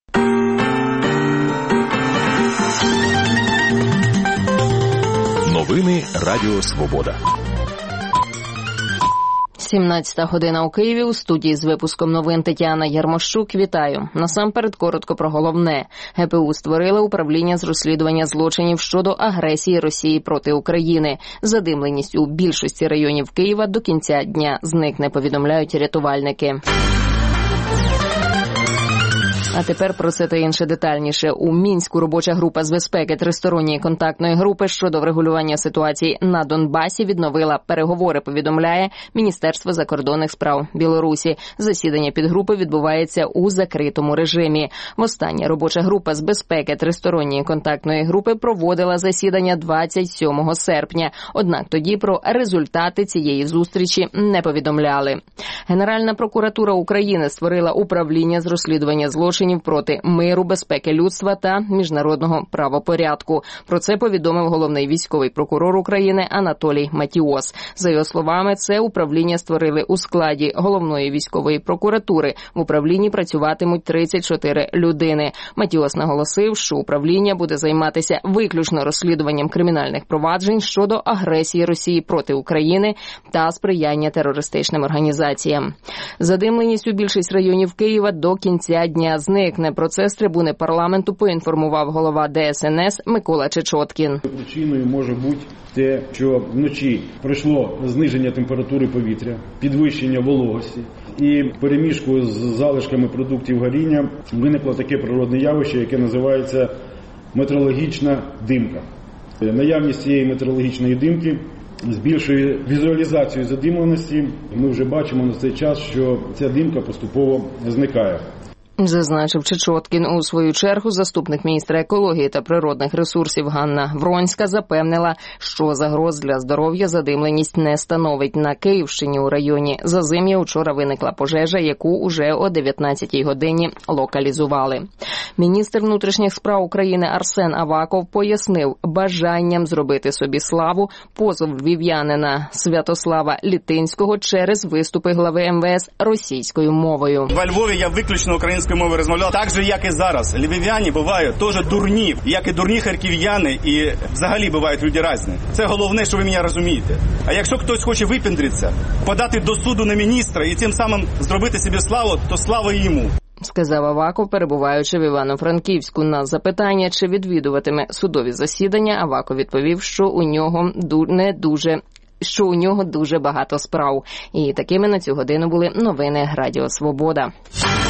Новини Радіо Свобода. 17 година у Києві. У студії з випуском новин Тетяна Ярмощук. Вітаю. Насамперед коротко про головне. ГПУ створила управління з розслідування злочинів щодо агресії Росії проти України. Задимленість у більшості районів Києва до кінця дня зникне, повідомляють рятувальники. А тепер про це та інше детальніше. У Мінську робоча група з безпеки тристоронньої контактної групи щодо врегулювання ситуації на Донбасі відновила переговори, повідомляє Міністерство закордонних справ Білорусі. Засідання підгрупи відбувається у закритому режимі. Востаннє робоча група з безпеки тристоронньої контактної групи проводила засідання 27 серпня. Однак тоді про результати цієї зустрічі не повідомляли. Генеральна прокуратура України створила управління з розслідування злочинів проти миру, безпеки людства та міжнародного правопорядку. Про це повідомив головний військовий прокурор України Анатолій Матіос. За його словами, це управління створили у складі головної військової прокуратури. В управлінні працюватимуть 34 людини. Матіос наголосив, що управління буде займатися виключно розслідуванням кримінальних проваджень щодо агресії Росії проти України та сприяння терористичним організаціям. Задимленість у більшість районів Києва до кінця дня зникне. Про це з трибуни парламенту поінформував голова ДСНС Микола Чечоткін. Причиною може бути те, що вночі пройшло зниження температури повітря, підвищення вологості і перемішку з залишками продуктів горіння виникло таке природне явище, яке називається метеорологічна димка. Наявність цієї метеорологічної димки збільшує візуалізацію задимленості. Ми вже бачимо на цей час, що ця димка поступово зникає. Зазначив Чечоткін. У свою чергу заступник міністра екології та природних ресурсів Ганна Вронська запевнила, що загроз для здоров'я задимленість не становить. На Київщині у районі Зазим'я учора виникла пожежа, яку уже о 19-й годині локалізували. Міністр внутрішніх справ України Арсен Аваков пояснив бажанням зробити собі славу позов львів'янина Святослава Літинського через виступи глави МВС російською мовою. Во Львові я виключно українською мовою розмовляв, так же, як і зараз. Львів'яни бувають теж дурні, як і дурні харків'яни, і взагалі бувають люди різні. Це головне, що ви мене розумієте. А якщо хтось хоче випендритися, подати до суду на міністра і тим самим зробити собі славу, то слава йому. Сказав Аваков, перебуваючи в Івано-Франківську. На запитання, чи відвідуватиме судові засідання, Аваков відповів, що у нього дуже багато справ. І такими на цю годину були новини Радіо Свобода.